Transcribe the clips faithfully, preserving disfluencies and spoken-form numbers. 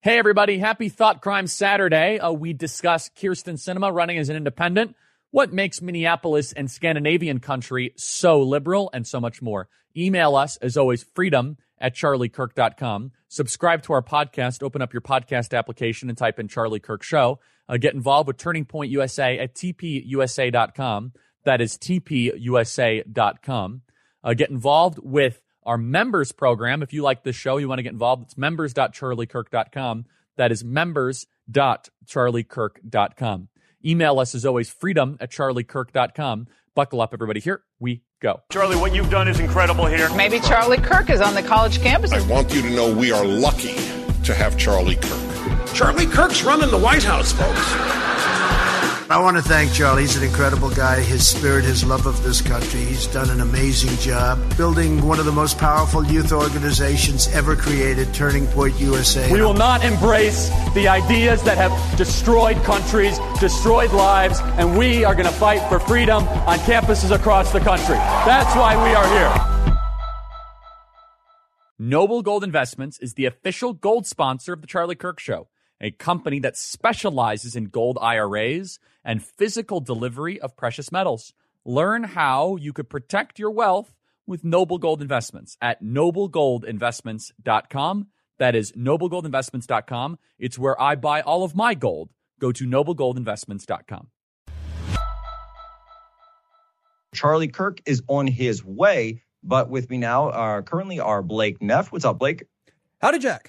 Hey, everybody. Happy Thought Crime Saturday. Uh, we discuss Kyrsten Sinema running as an independent, what makes Minneapolis and Scandinavian country so liberal, and so much more. Email us, as always, freedom at charlie kirk dot com. Subscribe to our podcast. Open up your podcast application and type in Charlie Kirk Show. Uh, get involved with Turning Point U S A at t p u s a dot com. That is t p u s a dot com. Uh, get involved with our members program. If you like this show, you want to get involved, it's members dot charlie kirk dot com. That is members dot charlie kirk dot com. Email us, as always, freedom at charlie kirk dot com. Buckle up, everybody. Here we go. Charlie, what you've done is incredible here. Maybe Charlie Kirk is on the college campus. I want you to know we are lucky to have Charlie Kirk. Charlie Kirk's running the White House, folks. I want to thank Charlie. He's an incredible guy. His spirit, his love of this country. He's done an amazing job building one of the most powerful youth organizations ever created, Turning Point U S A. We will not embrace the ideas that have destroyed countries, destroyed lives, and we are going to fight for freedom on campuses across the country. That's why we are here. Noble Gold Investments is the official gold sponsor of The Charlie Kirk Show, a company that specializes in gold I R As and physical delivery of precious metals. Learn how you could protect your wealth with Noble Gold Investments at noble gold investments dot com. That is noble gold investments dot com. It's where I buy all of my gold. Go to noble gold investments dot com. Charlie Kirk is on his way, but with me now uh, currently are Blake Neff. What's up, Blake? Howdy, Jack.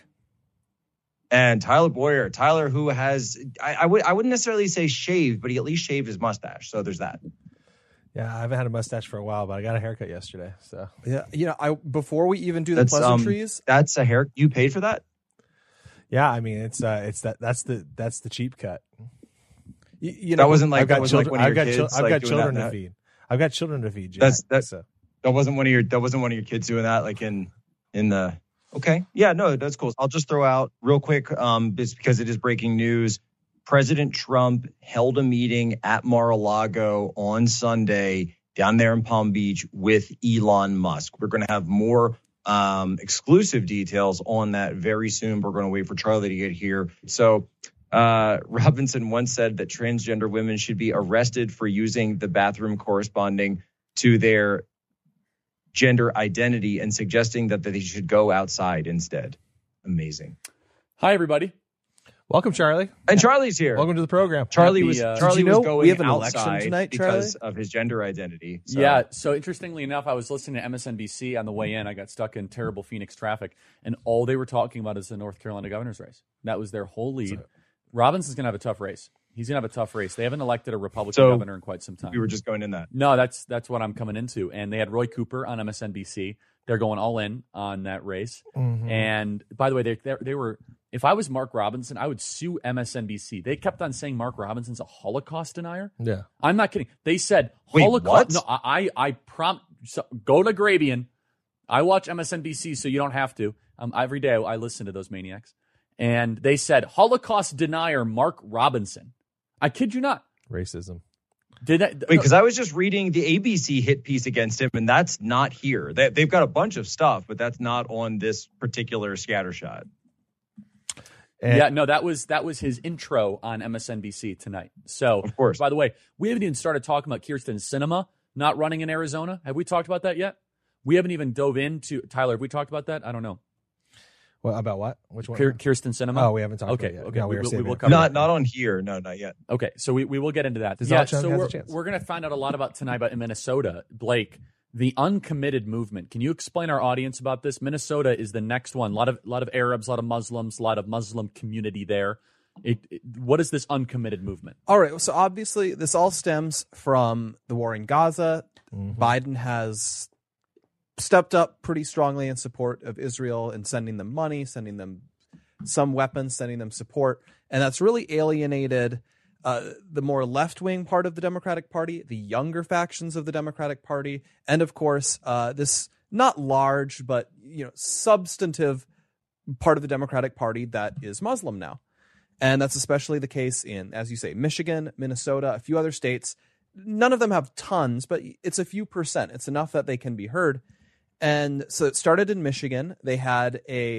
And Tyler Boyer. Tyler, who has, I, I, would, I wouldn't necessarily say shaved, but he at least shaved his mustache. So there's that. Yeah, I haven't had a mustache for a while, but I got a haircut yesterday. So yeah, you know, I before we even do the that's, pleasantries, um, that's a hair. You paid for that? Yeah, I mean, it's uh, it's that that's the that's the cheap cut. You, you know, that wasn't like I've got that was children. Like one of I've got kids, chil- I've like got children that to that. feed. I've got children to feed. Jack, that's that's so. that wasn't one of your that wasn't one of your kids doing that, like in in the. Okay. Yeah, no, that's cool. I'll just throw out real quick, um, just because it is breaking news. President Trump held a meeting at Mar-a-Lago on Sunday down there in Palm Beach with Elon Musk. We're going to have more um, exclusive details on that very soon. We're going to wait for Charlie to get here. So uh, Robinson once said that transgender women should be arrested for using the bathroom corresponding to their gender identity and suggesting that, that they should go outside instead. Amazing. Hi, everybody. Welcome, Charlie. And Charlie's here. Welcome to the program. Charlie Happy, was uh, Charlie you know was going we have an outside election tonight, Charlie? because of his gender identity. So. Yeah. So interestingly enough, I was listening to M S N B C on the way in. I got stuck in terrible Phoenix traffic, and all they were talking about is the North Carolina governor's race. That was their whole lead. Robinson's going to have a tough race. He's going to have a tough race. They haven't elected a Republican so, governor in quite some time. We were just going in that. No, that's that's what I'm coming into. And they had Roy Cooper on M S N B C. They're going all in on that race. Mm-hmm. And by the way, they, they they were. If I was Mark Robinson, I would sue M S N B C. They kept on saying Mark Robinson's a Holocaust denier. Yeah, I'm not kidding. They said Wait, Holocaust. what? No, I I, I prompt so, go to Grabian. I watch M S N B C, so you don't have to. Um, every day I listen to those maniacs, and they said Holocaust denier Mark Robinson. I kid you not. Racism. Did that? Wait, because no. I was just reading the A B C hit piece against him, and that's not here. They, they've got a bunch of stuff, but that's not on this particular scattershot. And yeah, no, that was that was his intro on M S N B C tonight. So, of course. By the way, we haven't even started talking about Kyrsten Sinema not running in Arizona. Have we talked about that yet? We haven't even dove into Tyler. Have we talked about that? I don't know. Well, about what? Which one? Kyrsten Sinema. Oh, we haven't talked okay, about it yet. Okay, no, we, we, we, we will cover not not on here. No, not yet. Okay, so we, we will get into that. Does yeah, so we're, chance? we're going to find out a lot about tonight about in Minnesota. Blake, the uncommitted movement. Can you explain our audience about this? Minnesota is the next one. A lot of a lot of Arabs, a lot of Muslims, a lot of Muslim community there. It, it, what is this uncommitted movement? All right, so obviously this all stems from the war in Gaza. Mm-hmm. Biden has stepped up pretty strongly in support of Israel and sending them money, sending them some weapons, sending them support. And that's really alienated uh, the more left-wing part of the Democratic Party, the younger factions of the Democratic Party, and of course, uh, this not large, but you know, substantive part of the Democratic Party that is Muslim now. And that's especially the case in, as you say, Michigan, Minnesota, a few other states. None of them have tons, but it's a few percent. It's enough that they can be heard. And so it started in Michigan. They had a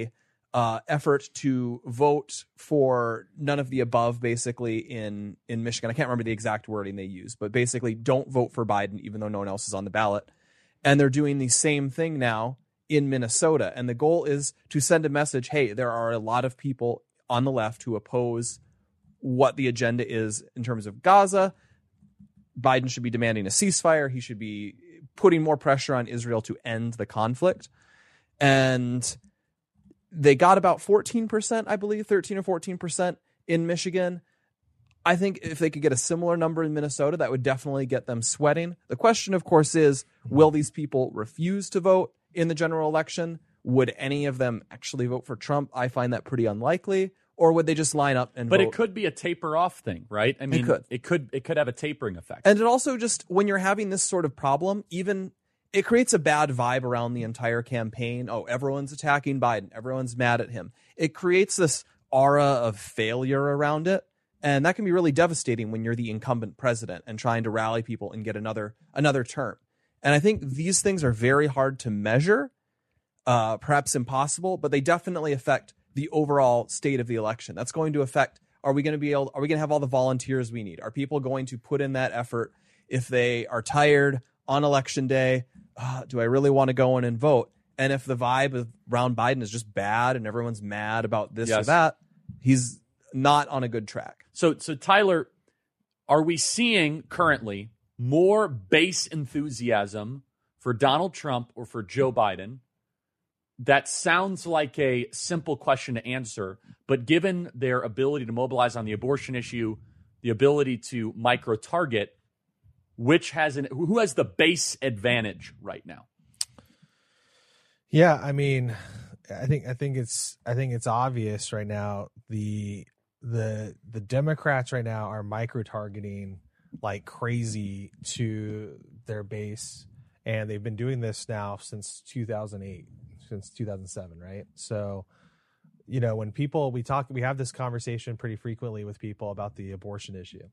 uh, effort to vote for none of the above, basically, in, in Michigan. I can't remember the exact wording they use, but basically don't vote for Biden, even though no one else is on the ballot. And they're doing the same thing now in Minnesota. And the goal is to send a message, hey, there are a lot of people on the left who oppose what the agenda is in terms of Gaza. Biden should be demanding a ceasefire. He should be putting more pressure on Israel to end the conflict. And they got about fourteen percent, I believe, thirteen or fourteen percent in Michigan. I think if they could get a similar number in Minnesota, that would definitely get them sweating. The question, of course, is, will these people refuse to vote in the general election? Would any of them actually vote for Trump? I find that pretty unlikely. Or would they just line up and but vote? It could be a taper off thing, right? I mean, it could. it could it could have a tapering effect. And it also just, when you're having this sort of problem, even it creates a bad vibe around the entire campaign. Oh, everyone's attacking Biden. Everyone's mad at him. It creates this aura of failure around it. And that can be really devastating when you're the incumbent president and trying to rally people and get another another term. And I think these things are very hard to measure, uh, perhaps impossible, but they definitely affect the overall state of the election. That's going to affect, are we going to be able, are we going to have all the volunteers we need? Are people going to put in that effort if they are tired on election day? Uh, do I really want to go in and vote? And if the vibe around Biden is just bad and everyone's mad about this yes. or that, he's not on a good track. So, so Tyler, are we seeing currently more base enthusiasm for Donald Trump or for Joe Biden? That sounds like a simple question to answer, but given their ability to mobilize on the abortion issue, the ability to micro-target, which has an who has the base advantage right now? Yeah, I mean, I think I think it's I think it's obvious right now. The the the Democrats right now are micro-targeting like crazy to their base, and they've been doing this now since two thousand eight. Since two thousand seven, right? So, you know, when people, we talk, we have this conversation pretty frequently with people about the abortion issue.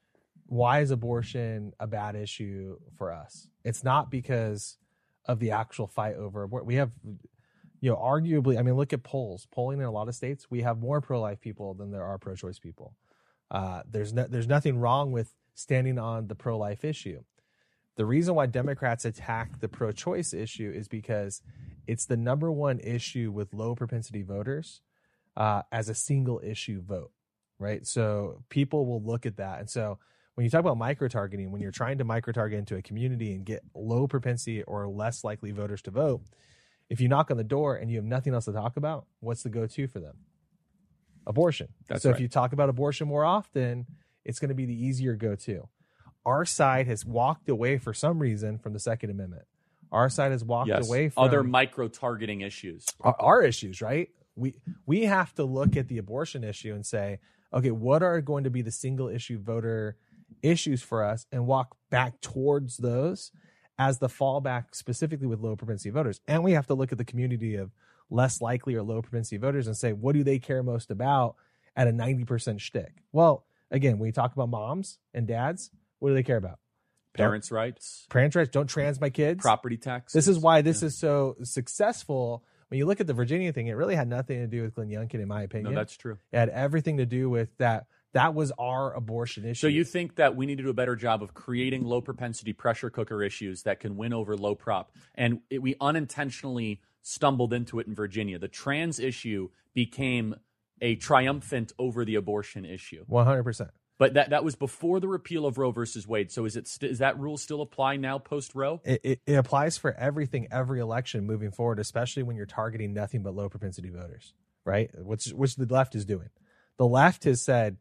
Why is abortion a bad issue for us? It's not because of the actual fight over abortion. We have, you know, arguably, I mean, look at polls. Polling in a lot of states, we have more pro-life people than there are pro-choice people. Uh, there's no, there's nothing wrong with standing on the pro-life issue. The reason why Democrats attack the pro-choice issue is because it's the number one issue with low propensity voters uh, as a single issue vote, right? So people will look at that. And so when you talk about micro-targeting, when you're trying to micro-target into a community and get low propensity or less likely voters to vote, if you knock on the door and you have nothing else to talk about, what's the go-to for them? Abortion. That's so right. If you talk about abortion more often, it's going to be the easier go-to. Our side has walked away for some reason from the Second Amendment. Our side has walked yes. away from other micro-targeting issues. Our, our issues, right? We we have to look at the abortion issue and say, okay, what are going to be the single issue voter issues for us, and walk back towards those as the fallback, specifically with low propensity voters. And we have to look at the community of less likely or low propensity voters and say, what do they care most about at a ninety percent shtick? Well, again, when you talk about moms and dads, what do they care about? Parents' rights. Parents' rights. Don't trans my kids. Property taxes. This is why this yeah. is so successful. When you look at the Virginia thing, it really had nothing to do with Glenn Youngkin, in my opinion. No, that's true. It had everything to do with that. That was our abortion issue. So you think that we need to do a better job of creating low propensity pressure cooker issues that can win over low prop. And it, we unintentionally stumbled into it in Virginia. The trans issue became a triumphant over the abortion issue. one hundred percent. But that, that was before the repeal of Roe versus Wade. So is it st- is that rule still apply now post Roe? It, it, it applies for everything, every election moving forward, especially when you're targeting nothing but low propensity voters, right? Which which the left is doing. The left has said,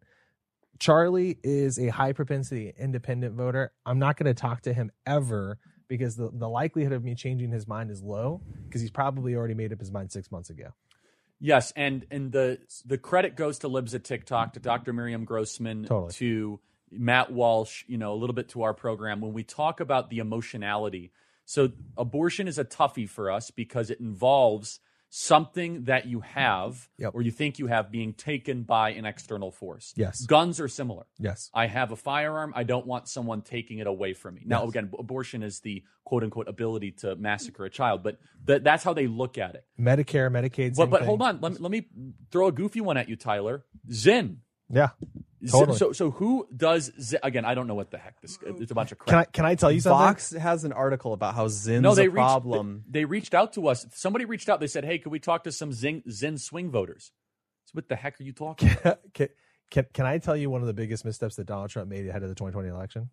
Charlie is a high propensity independent voter. I'm not going to talk to him ever because the, the likelihood of me changing his mind is low because he's probably already made up his mind six months ago. Yes, and and the the credit goes to Libs at TikTok, to Doctor Miriam Grossman, totally. to Matt Walsh, you know, a little bit to our program. When we talk about the emotionality, so abortion is a toughie for us because it involves something that you have Yep. or you think you have being taken by an external force. Yes. Guns are similar. Yes. I have a firearm. I don't want someone taking it away from me. Now, Yes. again, abortion is the quote unquote ability to massacre a child, but th- that's how they look at it. Medicare, Medicaid. But, same but thing. hold on. Let me, let me throw a goofy one at you, Tyler. Zyn. Yeah. Z- Totally. So, so who does Zyn? Again, I don't know what the heck this. It's a bunch of crap. Can I can I tell you something? Vox has an article about how Zyn's no, they a reached, problem. They, they reached out to us. Somebody reached out. They said, "Hey, could we talk to some Zyn, Zyn swing voters?" So, what the heck are you talking about? can, can can I tell you one of the biggest missteps that Donald Trump made ahead of the twenty twenty election?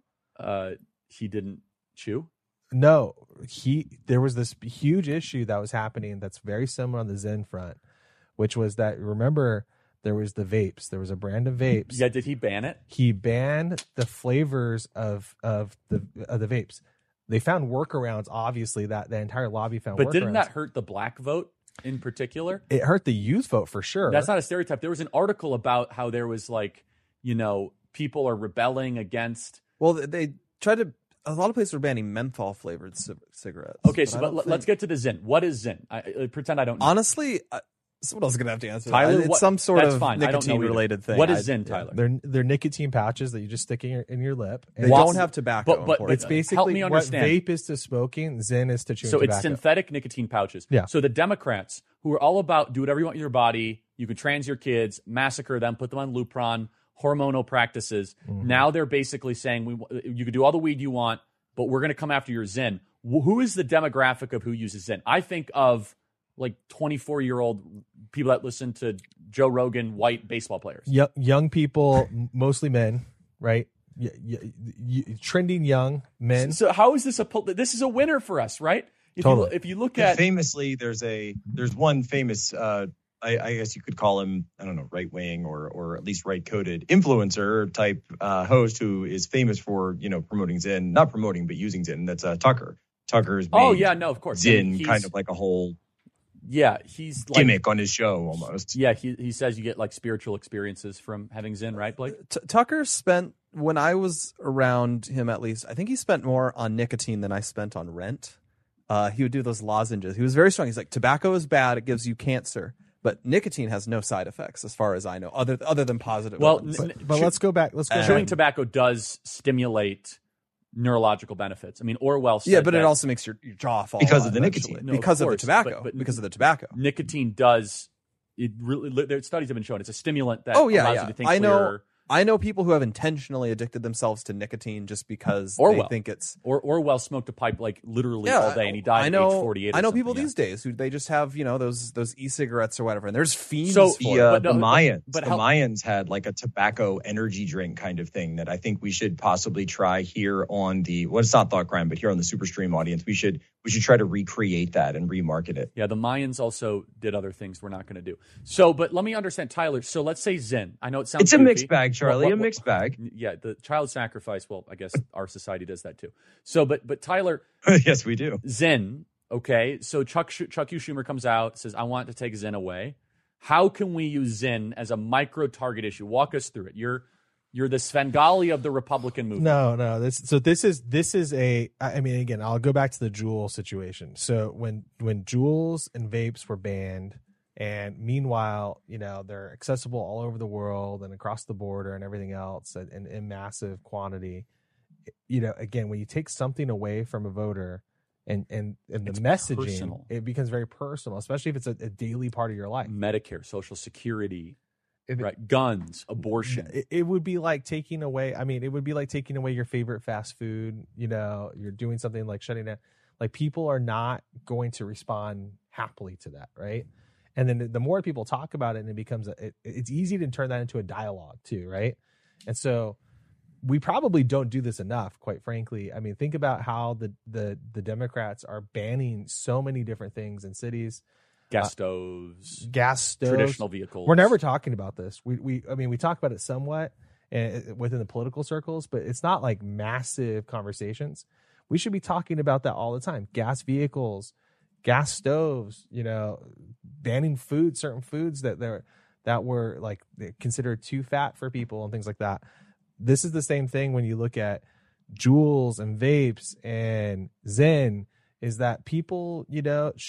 Uh, he didn't chew. No, he there was this huge issue that was happening that's very similar on the Zyn front, which was that remember there was the vapes. There was a brand of vapes. Yeah, did he ban it? He banned the flavors of of the of the vapes. They found workarounds. Obviously, that the entire lobby found. But workarounds. didn't that hurt the black vote in particular? It hurt the youth vote for sure. That's not a stereotype. There was an article about how there was like, you know, people are rebelling against. Well, they tried to. A lot of places are banning menthol flavored c- cigarettes. Okay, but so I but don't let- think- let's get to the Zyn. What is Zyn? I, I pretend I don't know. Honestly, I, someone else is gonna have to answer. Tyler, that. It's what- some sort that's of fine. I don't know nicotine either. related thing. What is I- Zyn, Tyler? They're they're nicotine pouches that you just stick in your in your lip. They And don't it's- have tobacco. But- but- imported. It's Help basically me what understand. vape is to smoking, Zyn is to chewing So tobacco. it's synthetic nicotine pouches. Yeah. So the Democrats, who are all about do whatever you want with your body, you can trans your kids, massacre them, put them on Lupron, hormonal practices. Mm-hmm. Now they're basically saying we you can do all the weed you want, but we're going to come after your Zyn. Wh- Who is the demographic of who uses Zyn? I think of like twenty-four year old people that listen to Joe Rogan, white baseball players. young, young people, m- mostly men, right? Y- y- y- trending young men. So how is this a pol- this is a winner for us, right? If Totally. you if you look And at famously, there's a there's one famous, uh, I, I guess you could call him, I don't know, right wing or or at least right coded influencer type uh, host who is famous for you know promoting Zyn, not promoting but using Zyn. That's uh, Tucker. Tucker's oh made yeah, no, of course. I mean, Zyn he's- kind of like a whole yeah, he's like, gimmick on his show almost. Yeah, he he says you get like spiritual experiences from having Zyn, right, Blake? T- Tucker spent when I was around him, at least I think he spent more on nicotine than I spent on rent. Uh, he would do those lozenges. He was very strong. He's like, tobacco is bad; it gives you cancer. But nicotine has no side effects, as far as I know, other other than positive Well, ones. n- but but chew- let's go back. Let's go Chewing back. tobacco does stimulate neurological benefits. I mean, Orwell said yeah, but that it also makes your, your jaw fall Because out of the eventually. nicotine. No, of because of, course, the tobacco. but- but- because of the tobacco. nicotine does. It really, their studies have been shown it's a stimulant that Oh yeah, allows yeah. you to think I know. clearer. I know people who have intentionally addicted themselves to nicotine just because Orwell. they think it's Or Orwell smoked a pipe like literally yeah, all day, and he died I know, at age forty-eight. I or know people something, these days who they just have you know those those e-cigarettes or whatever, and there's fiends So- for The, it. uh, But no, the but- Mayans, but the how- Mayans had like a tobacco energy drink kind of thing that I think we should possibly try here on the. Well, it's not Thought Crime, but here on the Superstream audience, we should we should try to recreate that and remarket it. Yeah, the Mayans also did other things we're not going to do. So, but let me understand, Tyler. So let's say Zyn. I know it sounds It's a goofy. mixed bag, Charlie. What- a what- mixed bag. Yeah, the child sacrifice. Well, I guess our society does that too. So, but but Tyler, Yes, we do. Zyn. Okay, so Chuck Sch- Chuck U. Schumer comes out, says, "I want to take Zyn away." How can we use Zyn as a micro target issue? Walk us through it. You're you're the Svengali of the Republican movement. No, no. This so this is this is a. I mean, again, I'll go back to the Juul situation. So when when Juuls and vapes were banned, and meanwhile, you know, they're accessible all over the world and across the border and everything else, and in, in massive quantity. You know, again, when you take something away from a voter, and and and the It's messaging, personal. it becomes very personal, especially if it's a, a daily part of your life. Medicare, Social Security, If it- right? Guns, abortion. It, it would be like taking away. I mean, it would be like taking away your favorite fast food. You know, you're doing something like shutting down. Like people are not going to respond happily to that, right? And then the, the more people talk about it, and it becomes a, it, it's easy to turn that into a dialogue too, right? And so we probably don't do this enough, quite frankly. I mean, think about how the the the Democrats are banning so many different things in cities. Gas stoves, Gas stoves, traditional vehicles. We're never talking about this. We we I mean we talk about it somewhat uh, within the political circles, but it's not like massive conversations. We should be talking about that all the time. Gas vehicles, gas stoves, you know, banning food, certain foods that they're that were like considered too fat for people and things like that. This is the same thing when you look at Juuls and vapes and Zyn, is that people, you know, should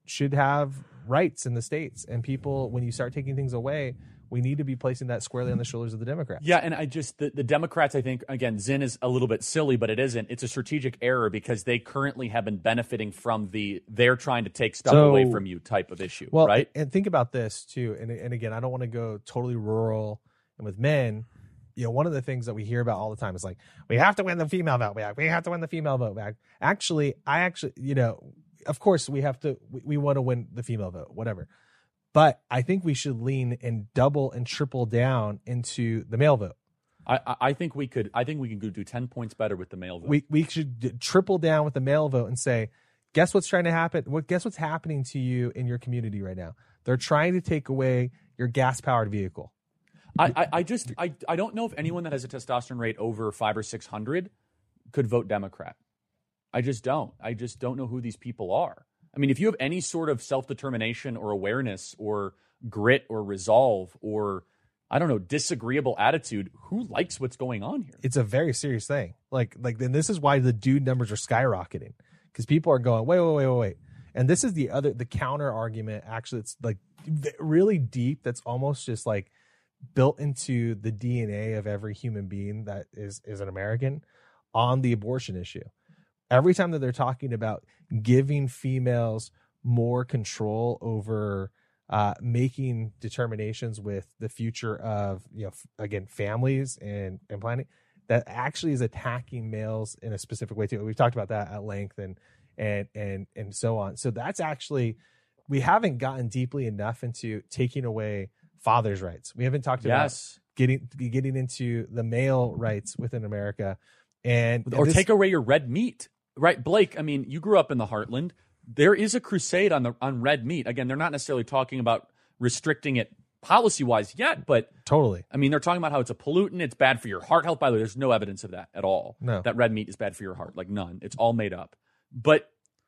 should have rights in the states. And people, when you start taking things away, we need to be placing that squarely on the shoulders of the Democrats. Yeah, and I just, the, the Democrats, I think, again, Zinn is a little bit silly, but it isn't. It's a strategic error because they currently have been benefiting from the they're trying to take stuff So, away from you type of issue, Well, right? and think about this, too. And, and again, I don't want to go totally rural. And with men, you know, one of the things that we hear about all the time is like, we have to win the female vote back. We have to win the female vote back. Actually, I actually, you know, of course, we have to, we, we want to win the female vote, whatever. But I think we should lean and double and triple down into the male vote. I, I think we could. I think we can go do ten points better with the male vote. We we should d- triple down with the male vote and say, guess what's trying to happen? What guess what's happening to you in your community right now? They're trying to take away your gas powered vehicle. I, I, I just I, I don't know if anyone that has a testosterone rate over five or six hundred could vote Democrat. I just don't. I just don't know who these people are. I mean, if you have any sort of self-determination or awareness or grit or resolve or, I don't know, disagreeable attitude, who likes what's going on here? It's a very serious thing. Like, like, and this is why the dude numbers are skyrocketing because people are going, wait, wait, wait, wait, wait. And this is the other, the counter argument. Actually, it's like really deep. That's almost just like built into the D N A of every human being that is, is an American on the abortion issue. Every time that they're talking about giving females more control over uh, making determinations with the future of, you know, f- again, families and, and planning, that actually is attacking males in a specific way too. We've talked about that at length and, and, and, and so on. So that's actually, we haven't gotten deeply enough into taking away fathers' rights. We haven't talked Yes. about getting, getting into the male rights within America. And, Or and this, take away your red meat. Right, Blake, I mean, you grew up in the heartland. There is a crusade on the on red meat. Again, they're not necessarily talking about restricting it policy-wise yet, but totally. I mean, they're talking about how it's a pollutant, it's bad for your heart health. By the way, there's no evidence of that at all. No. That red meat is bad for your heart, like none. It's all made up. But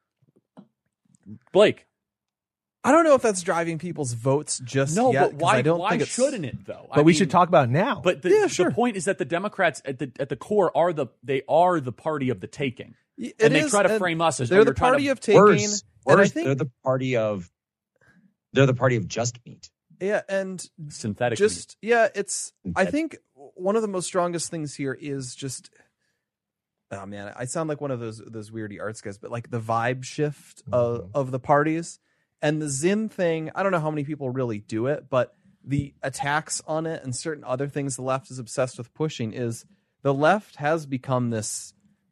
Blake, I don't know if that's driving people's votes just no, yet. but why? I don't why think it's, shouldn't it though? But I we mean, should talk about it now. But the, Yeah, sure. the point is that the Democrats at the at the core are the they are the party of the taking. It and they is, try to and frame us as they're oh, the you're trying party to- of taking. Worse, and I worse, think they're the party of they're the party of just meat. yeah, and synthetic meat. just yeah, it's. I think one of the most strongest things here is just. Oh man, I sound like one of those those weirdy arts guys, but like the vibe shift of, Mm-hmm. of the parties and the Zinn thing. I don't know how many people really do it, but the attacks on it and certain other things the left is obsessed with pushing is the left has become this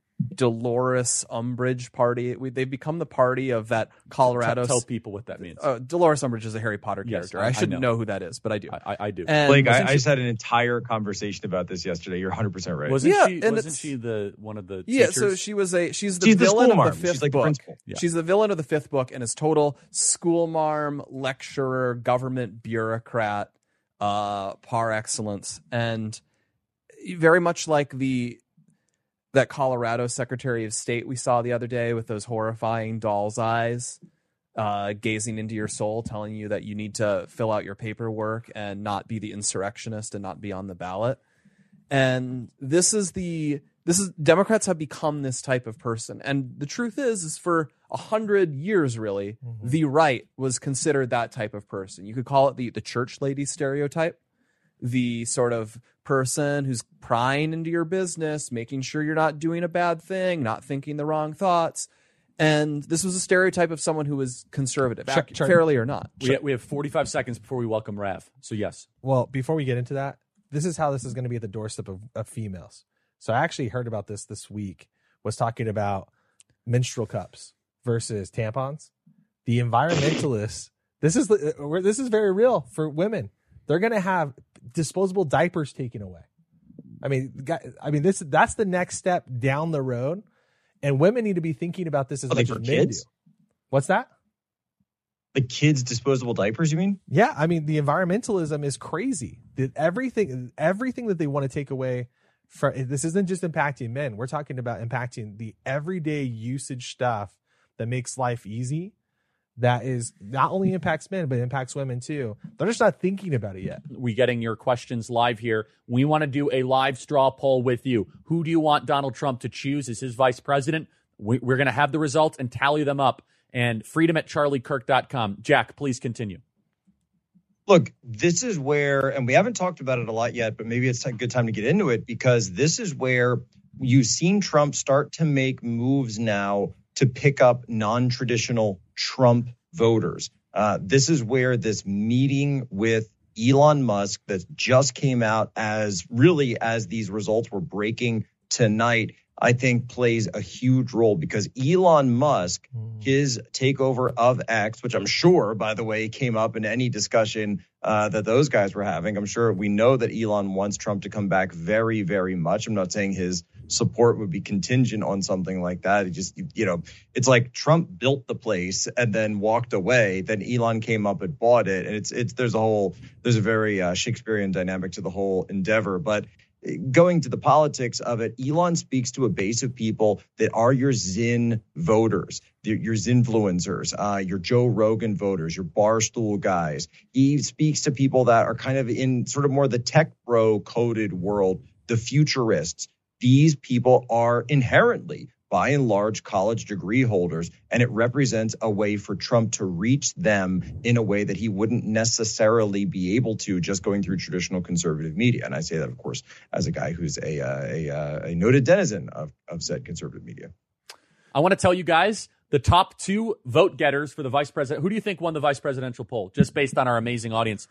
Dolores Umbridge party. We, they've become the party of that Colorado. Tell people what that means. Uh, Dolores Umbridge is a Harry Potter Yes, character. I- I, I shouldn't know. know. who that is, but I do. I, I, I do. And Blake, I, wasn't I she- just had an entire conversation about this yesterday. You're one hundred percent right. Wasn't Yeah, she? and Wasn't it's- she the one of the? Yeah, teachers? so she was a she's the She's the villain school of marm. the fifth She's like the book. principal. Yeah. She's the villain of the fifth book and is total school marm, lecturer, government bureaucrat, uh, par excellence, and very much like the that Colorado Secretary of State we saw the other day with those horrifying doll's eyes, uh, gazing into your soul, telling you that you need to fill out your paperwork and not be the insurrectionist and not be on the ballot. And this is the this is Democrats have become this type of person. And the truth is, is for a hundred years, really, Mm-hmm. the right was considered that type of person. You could call it the the church lady stereotype, the sort of person who's prying into your business, making sure you're not doing a bad thing, not thinking the wrong thoughts. And this was a stereotype of someone who was conservative, Sure, ac- sure. fairly or not. we, we have forty-five seconds before we welcome Rav. So yes, Well, before we get into that, this is how this is going to be at the doorstep of, of females. So I actually heard about this this week, was talking about menstrual cups versus tampons. The environmentalists, this is the, uh, this is very real for women. They're going to have disposable diapers taken away. I mean, gu- I mean, this that's the next step down the road, and women need to be thinking about this as Oh, much like as for men do. kids? What's that? The kids' disposable diapers, you mean? Yeah, I mean the environmentalism is crazy. The, everything, everything that they want to take away from this isn't just impacting men. We're talking about impacting the everyday usage stuff that makes life easy. That is not only impacts men, but impacts women too. They're just not thinking about it yet. we getting your questions live here. We want to do a live straw poll with you. Who do you want Donald Trump to choose as his vice president? We, we're going to have the results and tally them up. and freedom at charlie kirk dot com. Jack, please continue. Look, this is where, and we haven't talked about it a lot yet, but maybe it's a good time to get into it, because this is where you've seen Trump start to make moves now to pick up non-traditional Trump voters. Uh, this is where this meeting with Elon Musk that just came out as really as these results were breaking tonight, I think plays a huge role, because Elon Musk, his takeover of X, which I'm sure, by the way, came up in any discussion uh, that those guys were having. I'm sure we know that Elon wants Trump to come back very, very much. I'm not saying his support would be contingent on something like that. It just, you know, it's like Trump built the place and then walked away. Then Elon came up and bought it. And it's, it's, there's a whole, there's a very uh, Shakespearean dynamic to the whole endeavor. But going to the politics of it, Elon speaks to a base of people that are your Zin voters, your Zinfluencers, uh, your Joe Rogan voters, your Barstool guys. He speaks to people that are kind of in sort of more the tech bro coded world, the futurists. These people are inherently, by and large, college degree holders, and it represents a way for Trump to reach them in a way that he wouldn't necessarily be able to just going through traditional conservative media. And I say that, of course, as a guy who's a uh, a, uh, a noted denizen of, of said conservative media. I want to tell you guys the top two vote getters for the vice president. Who do you think won the vice presidential poll, just based on our amazing audience?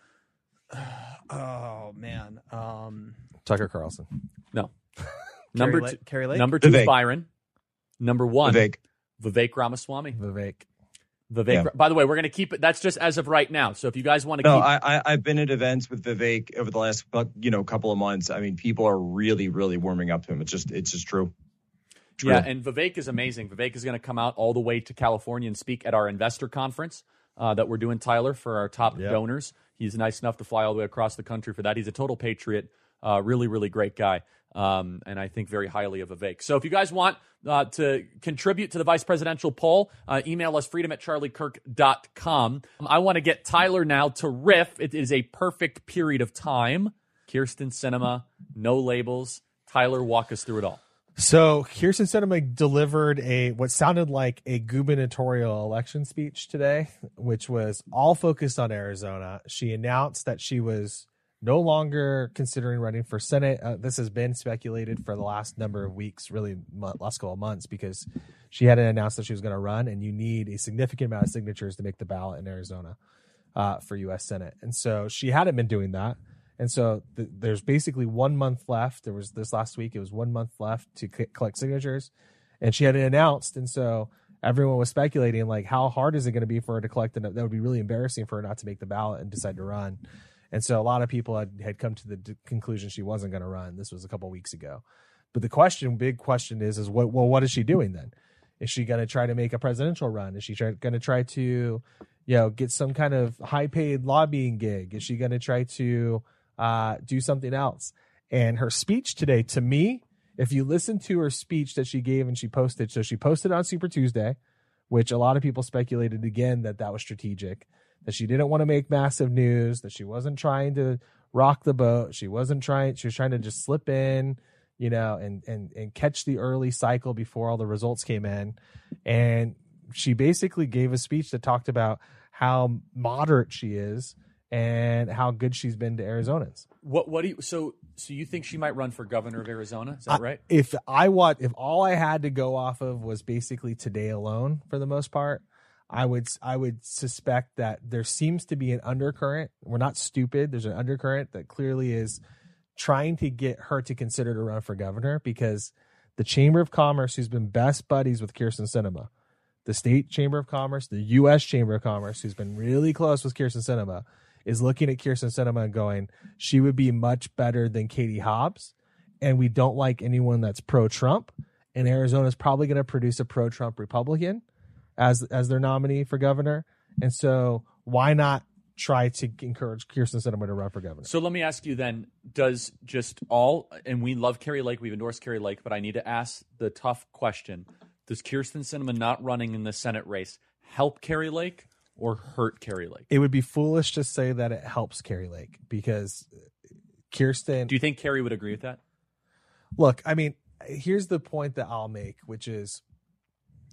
Oh, man. Um, Tucker Carlson. No. Number Carrie two, La- Carrie Lake? number two Vivek. is Byron. Number one, Vivek. Vivek Ramaswamy. Vivek. Vivek. Yeah. By the way, we're going to keep it. That's just as of right now. So if you guys want to No, keep, I, I, I've been at events with Vivek over the last, you know, couple of months. I mean, people are really, really warming up to him. It's just, it's just true. true. Yeah, and Vivek is amazing. Vivek is going to come out all the way to California and speak at our investor conference uh, that we're doing, Tyler, for our top Yep. donors. He's nice enough to fly all the way across the country for that. He's a total patriot. Uh, really, really great guy. Um, and I think very highly of Vivek. So if you guys want uh, to contribute to the vice presidential poll, uh, email us freedom at charlie kirk dot com. I want to get Tyler now to riff. It is a perfect period of time. Kyrsten Sinema, no labels. Tyler, walk us through it all. So Kyrsten Sinema delivered a what sounded like a gubernatorial election speech today, which was all focused on Arizona. She announced that she was no longer considering running for Senate. Uh, this has been speculated for the last number of weeks, really mo- last couple of months, because she hadn't announced that she was going to run, and you need a significant amount of signatures to make the ballot in Arizona uh, for U S Senate. And so she hadn't been doing that. And so th- there's basically one month left. There was this last week. It was one month left to c- collect signatures, and she hadn't announced. And so everyone was speculating, like, how hard is it going to be for her to collect? And that would be really embarrassing for her not to make the ballot and decide to run. And so a lot of people had, had come to the d- conclusion she wasn't going to run. This was a couple of weeks ago. But the question, big question is, is what, well, what is she doing then? Is she going to try to make a presidential run? Is she try, going to try to, you know, get some kind of high paid lobbying gig? Is she going to try to uh, do something else? And her speech today, to me, if you listen to her speech that she gave and she posted, so she posted on Super Tuesday, which a lot of people speculated again that that was strategic, that she didn't want to make massive news, that she wasn't trying to rock the boat. She wasn't trying, she was trying to just slip in, you know, and, and, and catch the early cycle before all the results came in. And she basically gave a speech that talked about how moderate she is and how good she's been to Arizonans. What, what do you, so, so you think she might run for governor of Arizona? Is that I, right? If I want, if all I had to go off of was basically today alone for the most part, I would I would suspect that there seems to be an undercurrent. We're not stupid. There's an undercurrent that clearly is trying to get her to consider to run for governor, because the Chamber of Commerce, who's been best buddies with Kyrsten Sinema, the state Chamber of Commerce, the U S Chamber of Commerce, who's been really close with Kyrsten Sinema, is looking at Kyrsten Sinema and going, she would be much better than Katie Hobbs, and we don't like anyone that's pro-Trump, and Arizona's probably going to produce a pro-Trump Republican as as their nominee for governor. And so why not try to encourage Kyrsten Sinema to run for governor? So let me ask you then, does just all, and we love Carrie Lake, we've endorsed Carrie Lake, but I need to ask the tough question. Does Kyrsten Sinema not running in the Senate race help Carrie Lake or hurt Carrie Lake? It would be foolish to say that it helps Carrie Lake, because Kyrsten... Do you think Carrie would agree with that? Look, I mean, here's the point that I'll make, which is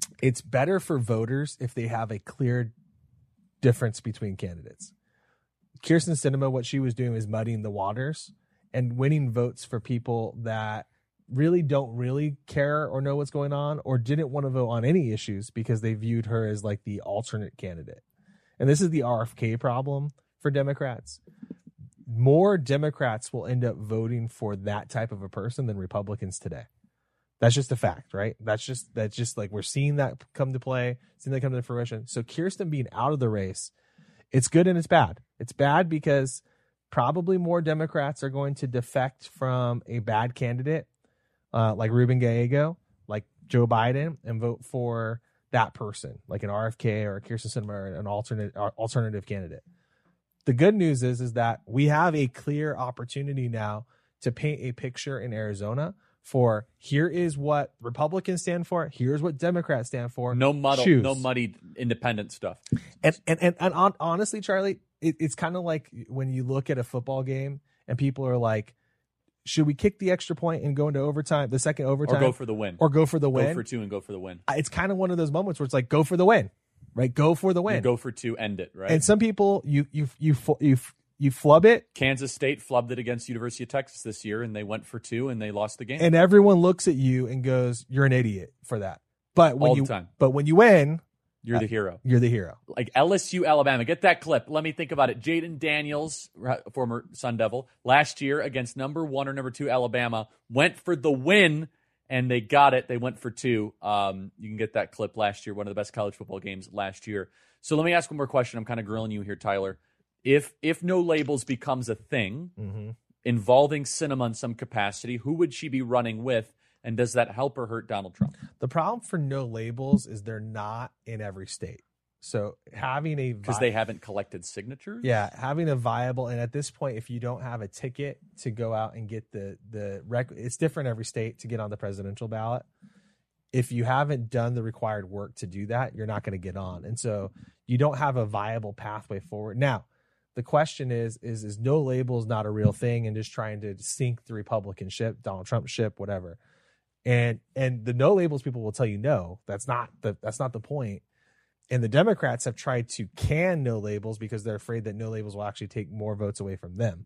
it's better for voters if they have a clear difference between candidates. Kyrsten Sinema, what she was doing was muddying the waters and winning votes for people that really don't really care or know what's going on or didn't want to vote on any issues because they viewed her as like the alternate candidate. And this is the R F K problem for Democrats. More Democrats will end up voting for that type of a person than Republicans today. That's just a fact, right? That's just that's just like we're seeing that come to play, seeing that come to fruition. So Kyrsten being out of the race, it's good and it's bad. It's bad because probably more Democrats are going to defect from a bad candidate uh, like Ruben Gallego, like Joe Biden, and vote for that person, like an R F K or a Kyrsten Sinema or an alternate uh, alternative candidate. The good news is, is that we have a clear opportunity now to paint a picture in Arizona for here is what Republicans stand for, here's what Democrats stand for. No muddle, Choose. no muddied independent stuff. And and and, and on, honestly, Charlie, it, it's kind of like when you look at a football game and people are like, should we kick the extra point and go into overtime, the second overtime, Or go for the win. Or go for the win. Go for two and go for the win. It's kind of one of those moments where it's like, go for the win, right? Go for the win. You go for two, end it, right? And some people, you you you you you flub it. Kansas State flubbed it against University of Texas this year, and they went for two, and they lost the game. And everyone looks at you and goes, "You're an idiot for that." But when All the you time. but when you win, You're the hero. you're the hero. Like L S U, Alabama. Get that clip. Let me think about it. Jaden Daniels, former Sun Devil, last year against number one or number two Alabama, went for the win, and they got it. They went for two. Um, you can get that clip last year, one of the best college football games last year. So let me ask one more question. I'm kind of grilling you here, Tyler. If if no labels becomes a thing Mm-hmm. involving Sinema in some capacity, who would she be running with? And does that help or hurt Donald Trump? The problem for no labels is they're not in every state. So having a Because vi- they haven't collected signatures? yeah, having a viable, and at this point, if you don't have a ticket to go out and get the the rec, it's different every state to get on the presidential ballot. If you haven't done the required work to do that, you're not going to get on, and so you don't have a viable pathway forward. Now, the question is: is is no labels not a real thing, and just trying to sink the Republican ship, Donald Trump ship, whatever? And and the no labels people will tell you no, that's not the that's not the point. And the Democrats have tried to can no labels because they're afraid that no labels will actually take more votes away from them.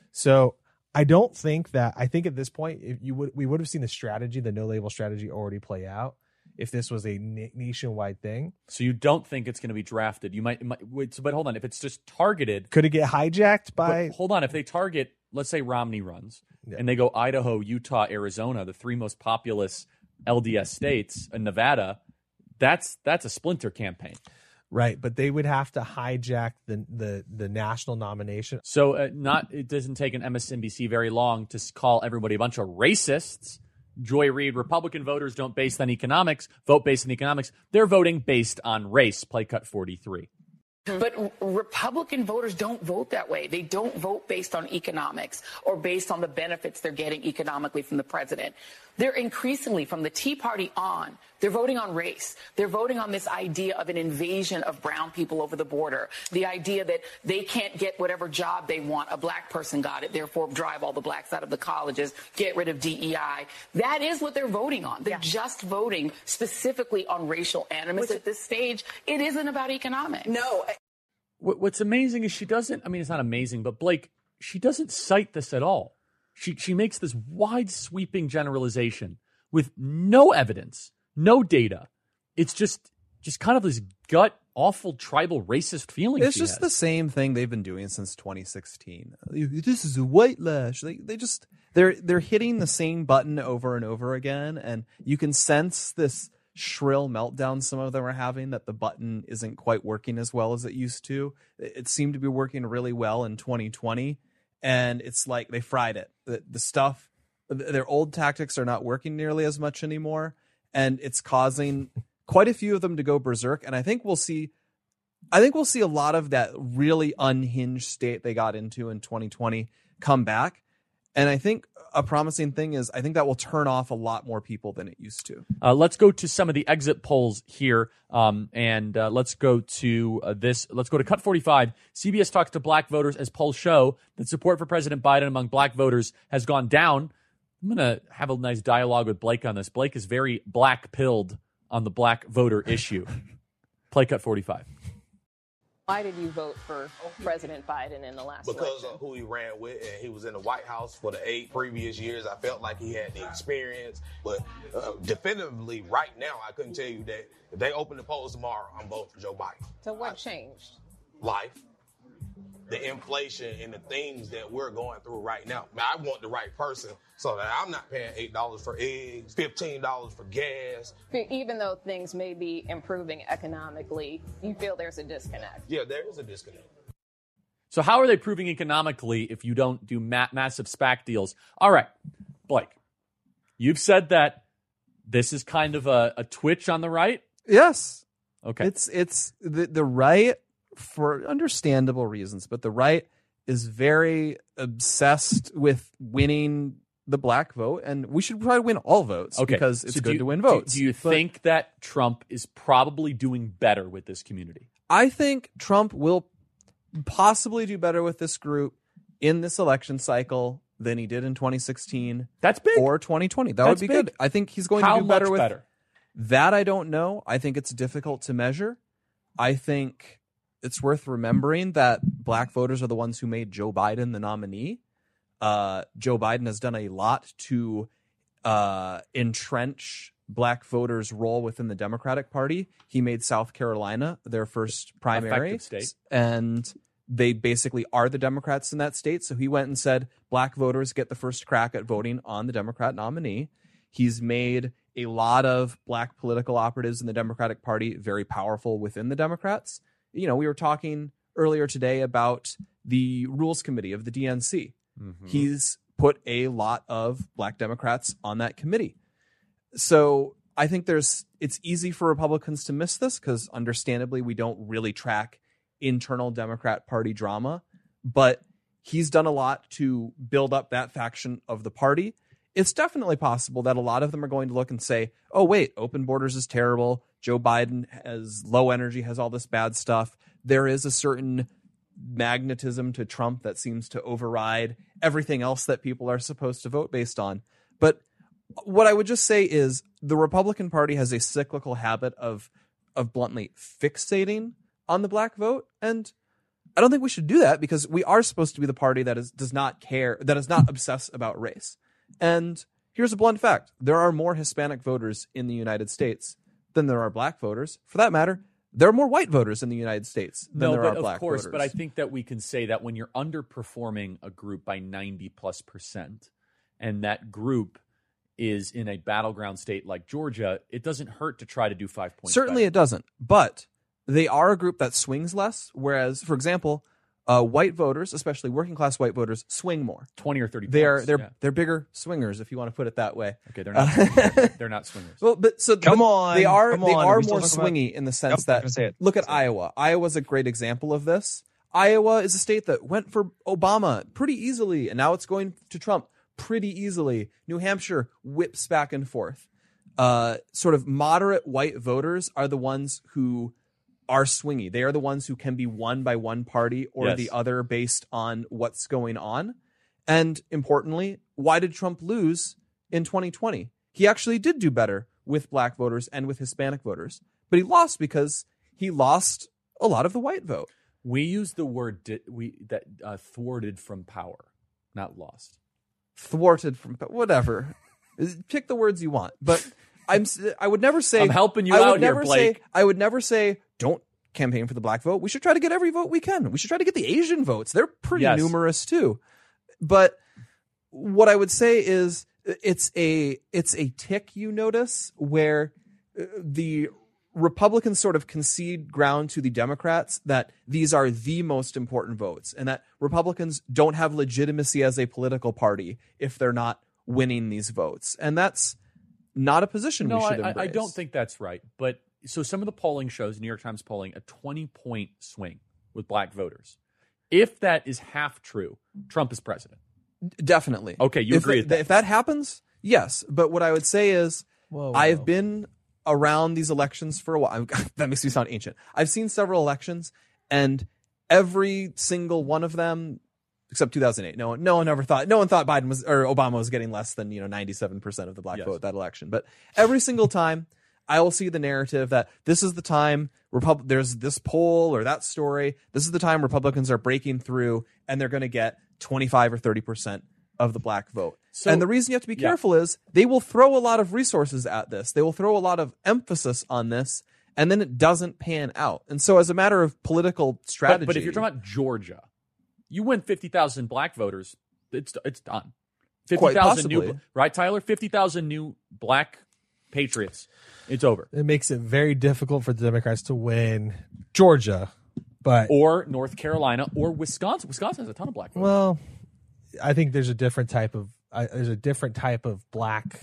So I don't think that I think at this point, if you would we would have seen the strategy, the no label strategy already play out if this was a na- nationwide thing. So you don't think it's going to be drafted? You might, might wait, so, but hold on. If it's just targeted, Could it get hijacked by? but hold on. If they target, let's say Romney runs, Yeah. and they go Idaho, Utah, Arizona, the three most populous L D S states, and Nevada, that's that's a splinter campaign. Right, but they would have to hijack the the the national nomination. So uh, not it doesn't take an M S N B C very long to s- call everybody a bunch of racists. Joy Reid, Republican voters don't base on economics, vote based on economics. They're voting based on race. Play cut forty-three. But r- Republican voters don't vote that way. They don't vote based on economics or based on the benefits they're getting economically from the president. They're increasingly, from the Tea Party on, they're voting on race. They're voting on this idea of an invasion of brown people over the border. The idea that they can't get whatever job they want. A black person got it, therefore drive all the blacks out of the colleges, get rid of D E I. That is what they're voting on. They're yeah. just voting specifically on racial animus. Which, at this stage, it isn't about economics. No. What's amazing is she doesn't, I mean, it's not amazing, but Blake, she doesn't cite this at all. She she makes this wide sweeping generalization with no evidence, no data. It's just just kind of this gut, awful, tribal, racist feeling. It's she just has. the same thing they've been doing since twenty sixteen. This is a white lash. They they just they're they're hitting the same button over and over again, and you can sense this shrill meltdown some of them are having, that the button isn't quite working as well as it used to. It seemed to be working really well in twenty twenty, and it's like they fried it. The, the stuff, their old tactics are not working nearly as much anymore, and it's causing quite a few of them to go berserk. And I think we'll see, I think we'll see a lot of that really unhinged state they got into in twenty twenty come back. And I think a promising thing is I think that will turn off a lot more people than it used to. Uh, let's go to some of the exit polls here, um, and uh, let's go to uh, this. Let's go to Cut forty-five. C B S talks to black voters as polls show that support for President Biden among black voters has gone down. I'm going to have a nice dialogue with Blake on this. Blake is very black-pilled on the black voter issue. Play cut forty-five. Why did you vote for President Biden in the last because election? of who he ran with, and he was in the White House for the eight previous years. I felt like he had the experience, but uh, definitively right now, I couldn't tell you that if they open the polls tomorrow, I'm voting for Joe Biden. So what changed? Life, the inflation, and the things that we're going through right now. I want the right person so that I'm not paying eight dollars for eggs, fifteen dollars for gas. Even though things may be improving economically, you feel there's a disconnect. Yeah, there is a disconnect. So how are they proving economically if you don't do ma- massive SPAC deals? All right, Blake, you've said that this is kind of a, a twitch on the right. Yes. Okay. It's it's the the right, for understandable reasons, but the right is very obsessed with winning the black vote, and we should try to win all votes okay. because it's so good you, to win votes. Do, do you but think that Trump is probably doing better with this community? I think Trump will possibly do better with this group in this election cycle than he did in twenty sixteen. That's big. Or twenty twenty. That That's would be big. good. I think he's going How to do better much with better? That. I don't know. I think it's difficult to measure. I think it's worth remembering that black voters are the ones who made Joe Biden the nominee. Uh, Joe Biden has done a lot to uh, entrench black voters' role within the Democratic Party. He made South Carolina their first primary, Effective state. and they basically are the Democrats in that state. So he went and said, black voters get the first crack at voting on the Democrat nominee. He's made a lot of black political operatives in the Democratic Party very powerful within the Democrats. You know, we were talking earlier today about the Rules Committee of the D N C. Mm-hmm. He's put a lot of black Democrats on that committee. So I think there's it's easy for Republicans to miss this because understandably we don't really track internal Democrat Party drama, but he's done a lot to build up that faction of the party. It's definitely possible that a lot of them are going to look and say, oh, wait, open borders is terrible. Joe Biden has low energy, has all this bad stuff. There is a certain magnetism to Trump that seems to override everything else that people are supposed to vote based on. But what I would just say is the Republican Party has a cyclical habit of, of bluntly fixating on the black vote. And I don't think we should do that because we are supposed to be the party that is does not care, that is not obsessed about race. And here's a blunt fact. There are more Hispanic voters in the United States than there are black voters. For that matter, there are more white voters in the United States than no, there but are black of course, voters. But I think that we can say that when you're underperforming a group by ninety plus percent, and that group is in a battleground state like Georgia, it doesn't hurt to try to do five points. Certainly better. it doesn't. But they are a group that swings less, whereas, for example, uh, white voters, especially working class white voters, swing more. twenty or thirty. They're points, they're yeah. they're bigger swingers, if you want to put it that way. Okay, they're not. Uh, they're not swingers. Well, but so come but on, they are come they on. are Are we more still talking swingy about... in the sense Nope, that say it. look at say Iowa. It. Iowa's a great example of this. Iowa is a state that went for Obama pretty easily, and now it's going to Trump pretty easily. New Hampshire whips back and forth. Uh, sort of moderate white voters are the ones who are swingy. They are the ones who can be won by one party or yes. the other based on what's going on. And importantly, why did Trump lose in twenty twenty? He actually did do better with black voters and with Hispanic voters, but he lost because he lost a lot of the white vote. We use the word di- we that uh, thwarted from power, not lost. Thwarted from whatever. Pick the words you want, but I'm I would never say I'm helping you I would out here, never Blake. Say, I would never say don't campaign for the black vote. We should try to get every vote we can. We should try to get the Asian votes. They're pretty Yes. numerous too. But what I would say is it's a it's a tick you notice where uh, the Republicans sort of concede ground to the Democrats that these are the most important votes and that Republicans don't have legitimacy as a political party if they're not winning these votes. And that's not a position No, we should I, embrace. I don't think that's right. But so some of the polling shows, New York Times polling, a twenty-point swing with black voters. If that is half true, Trump is president. Definitely. Okay, you if agree th- with that. If that happens, yes. But what I would say is Whoa, whoa. I've been around these elections for a while. That makes me sound ancient. I've seen several elections, and every single one of them, except two thousand eight, no one, no one ever thought, no one thought Biden was or Obama was getting less than you know ninety-seven percent of the black Yes. vote that election. But every single time, I will see the narrative that this is the time Repub- there's this poll or that story. This is the time Republicans are breaking through and they're going to get twenty-five or thirty percent of the black vote. So, and the reason you have to be yeah. careful is they will throw a lot of resources at this. They will throw a lot of emphasis on this, and then it doesn't pan out. And so as a matter of political strategy. But, but if you're talking about Georgia, you win fifty thousand black voters, it's it's done. fifty thousand new, right, Tyler? fifty thousand new black patriots. It's over. It makes it very difficult for the Democrats to win Georgia, but or North Carolina or Wisconsin. Wisconsin has a ton of black voters. Well, I think there's a different type of uh, there's a different type of black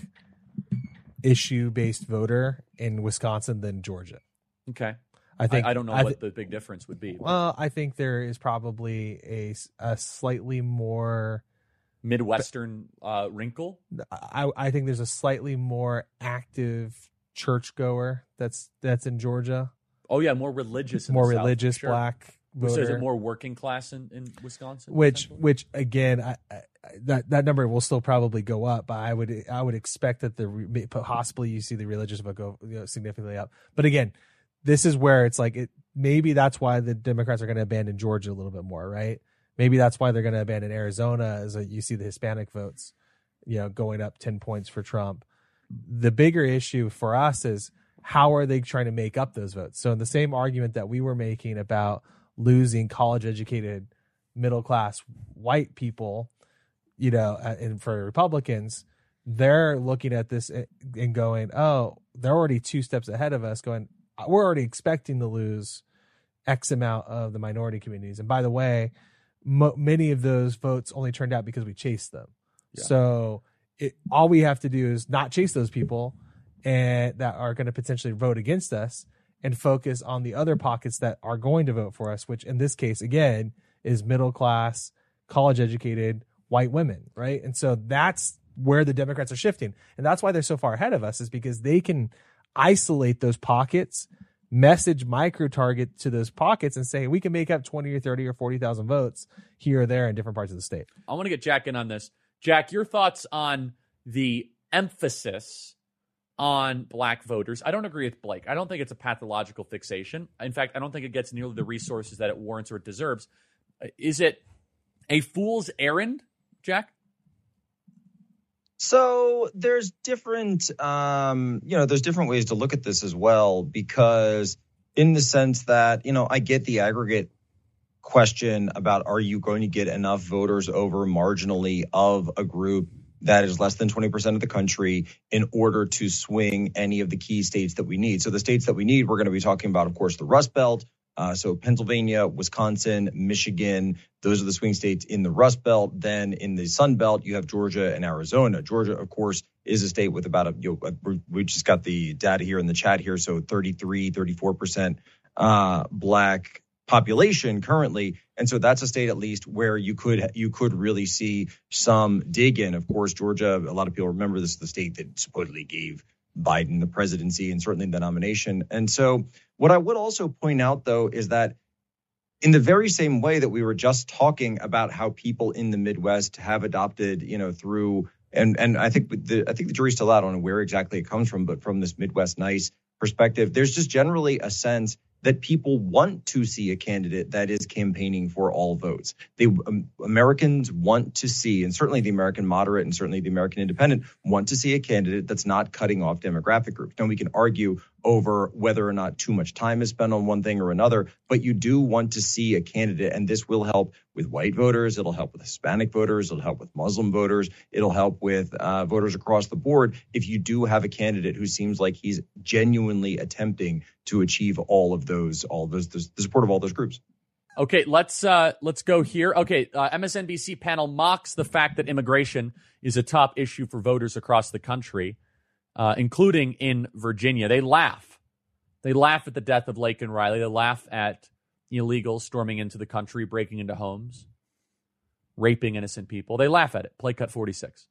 issue based voter in Wisconsin than Georgia. Okay. I think I, I don't know I th- what the big difference would be. Well, I think there is probably a, a slightly more Midwestern uh, wrinkle. I, I think there's a slightly more active churchgoer that's that's in Georgia. Oh yeah, more religious. In more the religious South, sure. black voter. So is it more working class in, in Wisconsin? Which which again, I, I, that that number will still probably go up, but I would I would expect that the possibly you see the religious vote go you know, significantly up. But again, this is where it's like it. Maybe that's why the Democrats are going to abandon Georgia a little bit more, right? Maybe that's why they're going to abandon Arizona, as a, you see the Hispanic votes, you know, going up ten points for Trump. The bigger issue for us is how are they trying to make up those votes? So in the same argument that we were making about losing college-educated, middle-class white people, you know, and for Republicans, they're looking at this and going, oh, they're already two steps ahead of us, going, we're already expecting to lose X amount of the minority communities. And by the way, mo- many of those votes only turned out because we chased them. Yeah. So it, all we have to do is not chase those people and that are going to potentially vote against us and focus on the other pockets that are going to vote for us, which in this case, again, is middle class, college educated white women, right? And so that's where the Democrats are shifting. And that's why they're so far ahead of us, is because they can isolate those pockets, message micro target to those pockets and say, we can make up twenty or thirty or forty thousand votes here or there in different parts of the state. I want to get Jack in on this. Jack, your thoughts on the emphasis on black voters. I don't agree with Blake. I don't think it's a pathological fixation. In fact, I don't think it gets nearly the resources that it warrants or it deserves. Is it a fool's errand, Jack? So there's different, um, you know, there's different ways to look at this as well, because in the sense that, you know, I get the aggregate question about, are you going to get enough voters over marginally of a group that is less than twenty percent of the country in order to swing any of the key states that we need? So the states that we need, we're going to be talking about, of course, the Rust Belt. Uh, so Pennsylvania, Wisconsin, Michigan, those are the swing states in the Rust Belt. Then in the Sun Belt, you have Georgia and Arizona. Georgia, of course, is a state with about a, you know, we just got the data here in the chat here. So thirty-three, thirty-four percent uh, black population currently. And so that's a state at least where you could you could really see some dig in. Of course, Georgia, a lot of people remember this is the state that supposedly gave Biden the presidency and certainly the nomination. And so what I would also point out, though, is that in the very same way that we were just talking about how people in the Midwest have adopted, you know, through and and I think the I think the jury's still out on where exactly it comes from, but from this Midwest nice perspective, there's just generally a sense that people want to see a candidate that is campaigning for all votes. They um, Americans want to see, and certainly the American moderate and certainly the American independent want to see a candidate that's not cutting off demographic groups. Now, we can argue over whether or not too much time is spent on one thing or another, but you do want to see a candidate, and this will help with white voters. It'll help with Hispanic voters. It'll help with Muslim voters. It'll help with uh, voters across the board if you do have a candidate who seems like he's genuinely attempting to achieve all of those, all of those, the support of all those groups. Okay, let's uh, let's go here. Okay, uh, M S N B C panel mocks the fact that immigration is a top issue for voters across the country, uh, including in Virginia. They laugh. They laugh at the death of Laken Riley. They laugh at illegals storming into the country, breaking into homes, raping innocent people. They laugh at it. Play cut forty-six.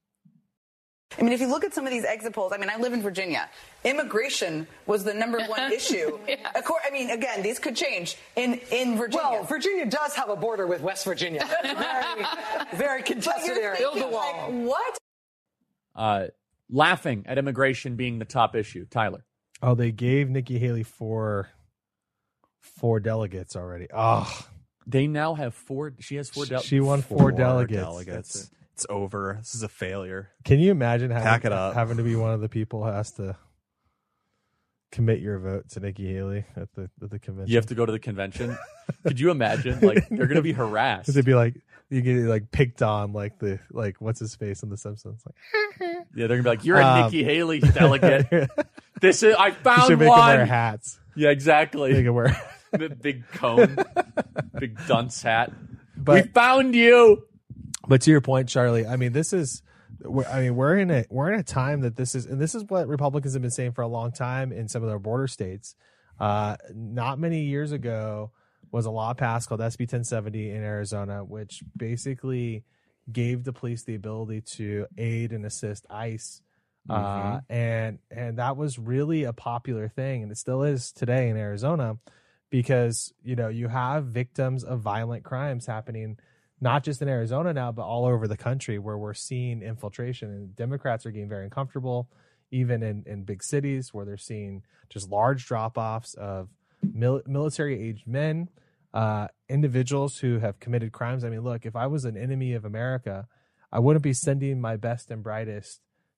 I mean, if you look at some of these exit polls, I mean, I live in Virginia. Immigration was the number one issue. Yeah. I mean, again, these could change in, in Virginia. Well, Virginia does have a border with West Virginia. very, very contested area. Build the wall. Like, what? Uh, laughing at immigration being the top issue. Tyler. Oh, they gave Nikki Haley four four delegates already. Oh, they now have four. She has four. delegates. She won four, four delegates. delegates. It. It's over. This is a failure. Can you imagine having, Pack it up. having to be one of the people who has to commit your vote to Nikki Haley at the at the convention? You have to go to the convention. Could you imagine? Like they're going to be harassed. They'd be like, you get like picked on, like the like what's his face on The Simpsons? Like, yeah, they're gonna be like, you're a um, Nikki Haley delegate. This is I found should make one. them wear hats. Yeah, exactly. They can wear the big cone, big dunce hat. But, we found you. But to your point, Charlie, I mean, this is. I mean, we're in a we're in a time that this is, and this is what Republicans have been saying for a long time in some of their border states. Uh, not many years ago was a law passed called S B ten seventy in Arizona, which basically gave the police the ability to aid and assist ICE, uh, Mm-hmm. and and that was really a popular thing, and it still is today in Arizona, because you know you have victims of violent crimes happening. Not just in Arizona now, but all over the country, where we're seeing infiltration, and Democrats are getting very uncomfortable, even in, in big cities where they're seeing just large drop-offs of mil- military-aged men, uh, individuals who have committed crimes. I mean, look, if I was an enemy of America, I wouldn't be sending my best and brightest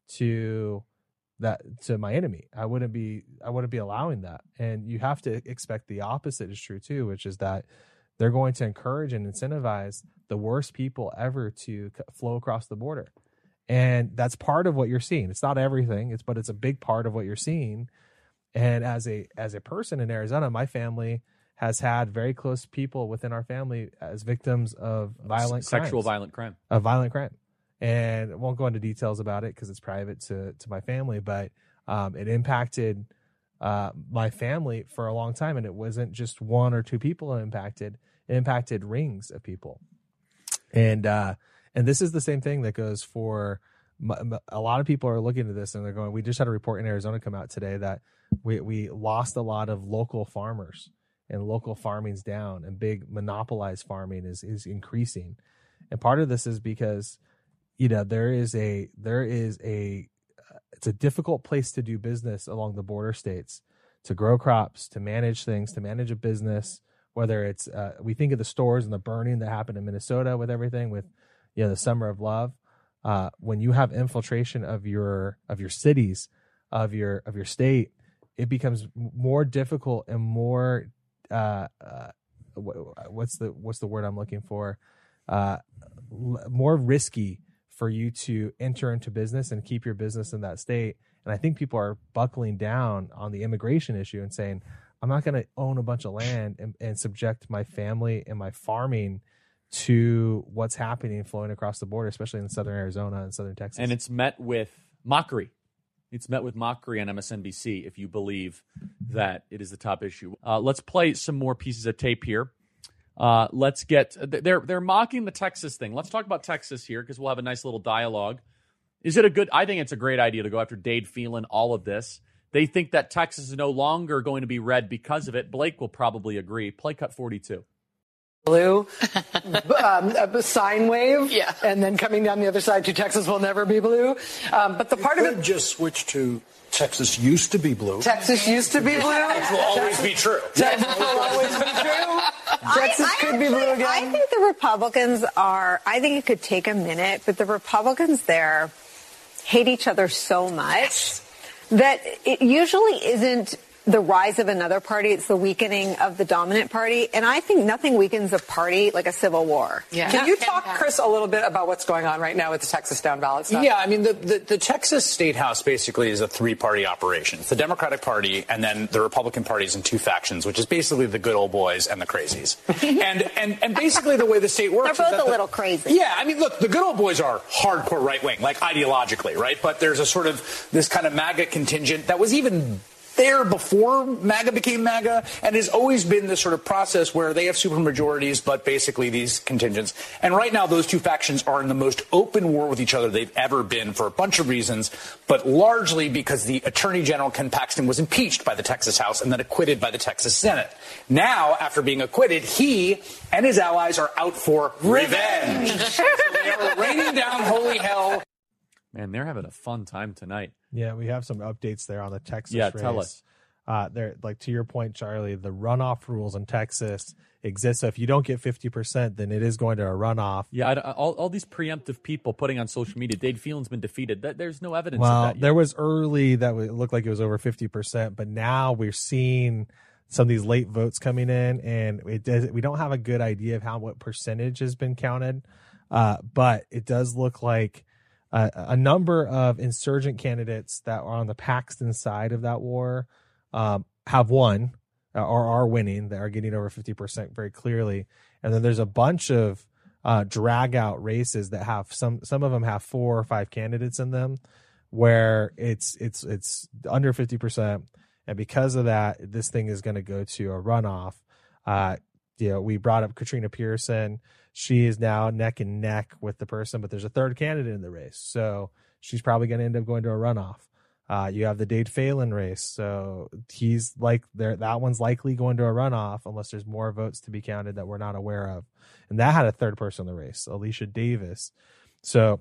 to that to my enemy. I wouldn't be I wouldn't be allowing that. And you have to expect the opposite is true too, which is that they're going to encourage and incentivize the worst people ever to flow across the border. And that's part of what you're seeing. It's not everything, it's but it's a big part of what you're seeing. And as a as a person in Arizona, my family has had very close people within our family as victims of violent sexual crimes, violent crime. Of violent crime. And I won't go into details about it because it's private to to my family, but um, it impacted uh, my family for a long time. And it wasn't just one or two people it impacted. It impacted rings of people. And uh, and this is the same thing that goes for a lot of people are looking at this and they're going, we just had a report in Arizona come out today that we, we lost a lot of local farmers and local farming's down and big monopolized farming is, is increasing. And part of this is because, you know, there is a, there is a, it's a difficult place to do business along the border states, to grow crops, to manage things, to manage a business, whether it's, uh, we think of the stores and the burning that happened in Minnesota with everything with, you know, the Summer of Love. Uh, when you have infiltration of your of your cities, of your of your state, it becomes more difficult and more uh, uh, what's the what's the word I'm looking for? Uh, more risky for you to enter into business and keep your business in that state. And I think people are buckling down on the immigration issue and saying, I'm not going to own a bunch of land and, and subject my family and my farming to what's happening flowing across the border, especially in southern Arizona and southern Texas. And it's met with mockery. It's met with mockery on M S N B C if you believe that it is the top issue. Uh, let's play some more pieces of tape here. Uh, let's get they're they're mocking the Texas thing. Let's talk about Texas here because we'll have a nice little dialogue. Is it a good? I think it's a great idea to go after Dade Phelan. All of this. They think that Texas is no longer going to be red because of it. Blake will probably agree. Play cut forty-two. Blue, um, a sine wave, yeah. And then coming down the other side to Texas will never be blue. Um, but the part you of could it just switch to Texas used to be blue. Texas used to be blue. Texas will always be true. Texas will always be true. Texas I, I could be blue again. I think the Republicans are. I think it could take a minute, but the Republicans there hate each other so much that it usually isn't the rise of another party, it's the weakening of the dominant party. And I think nothing weakens a party like a civil war. Yeah. Can you talk, Chris, a little bit about what's going on right now with the Texas down ballot stuff? Yeah, I mean, the, the, the Texas State House basically is a three-party operation. It's the Democratic Party and then the Republican parties in two factions, which is basically the good old boys and the crazies. and, and and basically the way the state works They're is both that a the, little crazy. Yeah, I mean, look, the good old boys are hardcore right-wing, like ideologically, right? But there's a sort of this kind of MAGA contingent that was even there before MAGA became MAGA, and has always been this sort of process where they have supermajorities, but basically these contingents. And right now, those two factions are in the most open war with each other they've ever been for a bunch of reasons, but largely because the Attorney General, Ken Paxton, was impeached by the Texas House and then acquitted by the Texas Senate. Now, after being acquitted, he and his allies are out for revenge. So they are raining down holy hell. Man, they're having a fun time tonight. Yeah, we have some updates there on the Texas yeah, race. tell us. Uh, they're like, to your point, Charlie, the runoff rules in Texas exist. So if you don't get fifty percent, then it is going to a runoff. Yeah, I, all, all these preemptive people putting on social media, Dade Phelan's been defeated. That, there's no evidence well, of that yet. There was early that it looked like it was over fifty percent, but now we're seeing some of these late votes coming in, and it does, we don't have a good idea of how what percentage has been counted. Uh, but it does look like uh, a number of insurgent candidates that are on the Paxton side of that war um, have won uh, or are winning. They are getting over fifty percent very clearly. And then there's a bunch of uh, drag out races that have some, some of them have four or five candidates in them where it's, it's, it's under fifty percent. And because of that, this thing is going to go to a runoff. Uh, you know, we brought up Katrina Pearson. She is now neck and neck with the person, but there's a third candidate in the race. So she's probably going to end up going to a runoff. Uh, you have the Dade Phelan race. So he's like there. That one's likely going to a runoff unless there's more votes to be counted that we're not aware of. And that had a third person in the race, Alicia Davis. So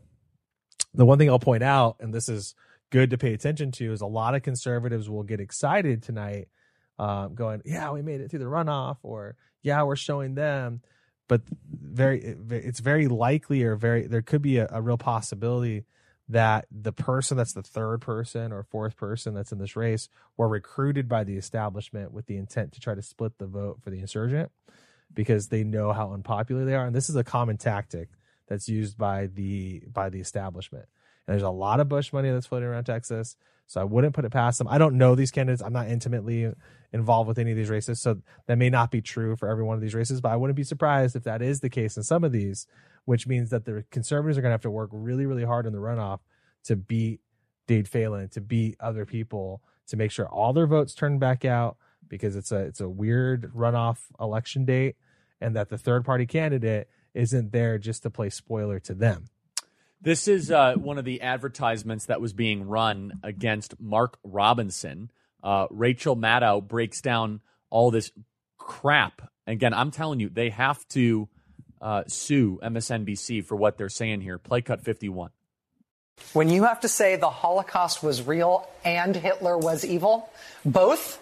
the one thing I'll point out, and this is good to pay attention to, is a lot of conservatives will get excited tonight um, going, yeah, we made it through the runoff, or yeah, we're showing them. But very, it's very likely, or very, there could be a, a real possibility that the person that's the third person or fourth person that's in this race were recruited by the establishment with the intent to try to split the vote for the insurgent because they know how unpopular they are. And this is a common tactic that's used by the by the establishment. And there's a lot of Bush money that's floating around Texas. So I wouldn't put it past them. I don't know these candidates. I'm not intimately involved with any of these races. So that may not be true for every one of these races, but I wouldn't be surprised if that is the case in some of these, which means that the conservatives are going to have to work really, really hard in the runoff to beat Dade Phelan, to beat other people, to make sure all their votes turn back out, because it's a, it's a weird runoff election date, and that the third party candidate isn't there just to play spoiler to them. This is uh, one of the advertisements that was being run against Mark Robinson. Uh, Rachel Maddow breaks down all this crap. Again, I'm telling you, they have to uh, sue M S N B C for what they're saying here. Play cut fifty-one. When you have to say the Holocaust was real and Hitler was evil, both,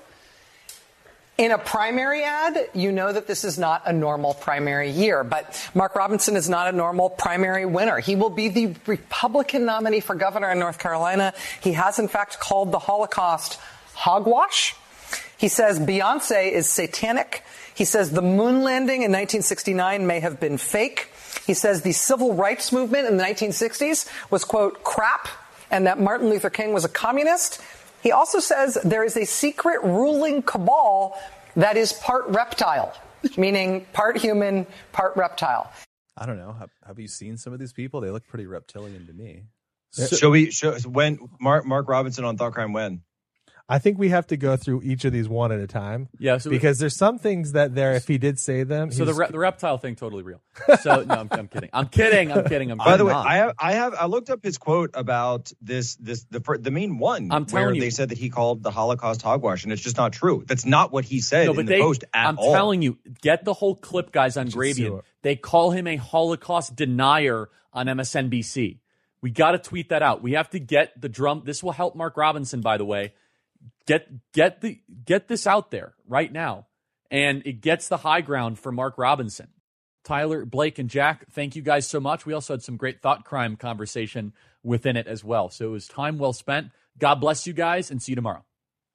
in a primary ad, you know that this is not a normal primary year. But Mark Robinson is not a normal primary winner. He will be the Republican nominee for governor in North Carolina. He has, in fact, called the Holocaust hogwash. He says Beyonce is satanic. He says the moon landing in nineteen sixty-nine may have been fake. He says the civil rights movement in the nineteen sixties was, quote, crap, and that Martin Luther King was a communist. He also says there is a secret ruling cabal that is part reptile, meaning part human, part reptile. I don't know. Have, have you seen some of these people? They look pretty reptilian to me. So, shall we? Shall, when Mark Mark Robinson on Thought Crime when? I think we have to go through each of these one at a time. Yeah, so because there's some things that there, if he did say them. So the, re- the reptile thing, totally real. So no, I'm, I'm kidding. I'm kidding. I'm kidding. I'm kidding. By the way, I have, I have, I looked up his quote about this, this, the the main one, I'm where telling you, they said that he called the Holocaust hogwash, and it's just not true. That's not what he said no, but in they, the post at I'm all. I'm telling you, get the whole clip, guys, on Grabian. They call him a Holocaust denier on M S N B C. We got to tweet that out. We have to get the drum. This will help Mark Robinson, by the way. Get get the get this out there right now, and it gets the high ground for Mark Robinson. Tyler, Blake, and Jack, thank you guys so much. We also had some great thought crime conversation within it as well. So it was time well spent. God bless you guys, and see you tomorrow.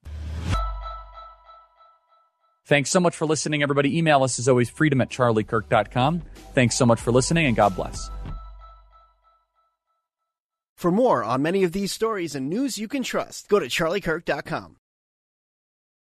Thanks so much for listening, everybody. Email us as always, freedom at charlie kirk dot com. Thanks so much for listening, and God bless. For more on many of these stories and news you can trust, go to charlie kirk dot com.